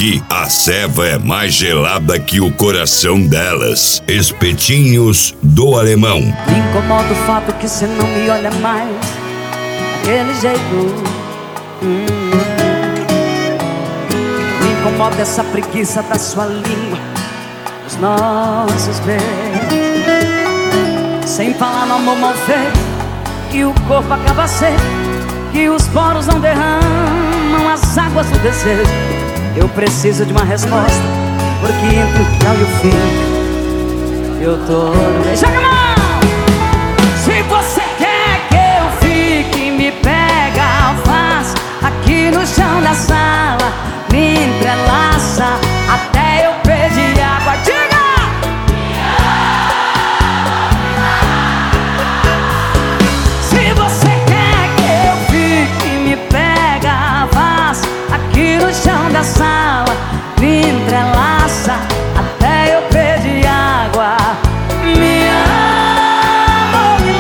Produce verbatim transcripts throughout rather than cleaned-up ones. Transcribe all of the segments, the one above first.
aqui, a ceva é mais gelada que o coração delas. Espetinhos do Alemão. Me incomoda o fato que você não me olha mais daquele jeito. hum. Me incomoda essa preguiça da sua língua, os nossos beijos. Sem falar no amor mal feito, que o corpo acaba seco, que os poros não derramam as águas do desejo. Eu preciso de uma resposta, porque entre o tchau e o fim eu tô no meio. Joga a mão! Se você quer que eu fique, me pega, faz aqui no chão da sala, me entrelaça até eu pedir água. Diga! Se você quer que eu fique, me pega, faz aqui no chão da sala, me entrelaça até eu pedir água. Me ama ou me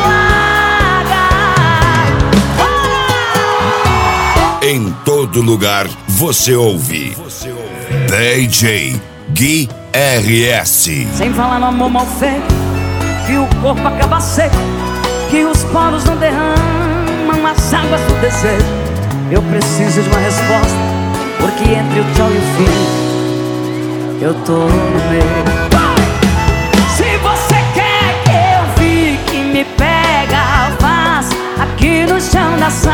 larga. Em todo lugar você ouve D J Gui R S. Sem falar no amor mal feito, que o corpo acaba seco, que os poros não derramam as águas do desejo. Eu preciso de uma resposta, porque entre o tchau e o fim eu tô no meio. Se você quer que eu fique, me pega, faz aqui no chão da sala,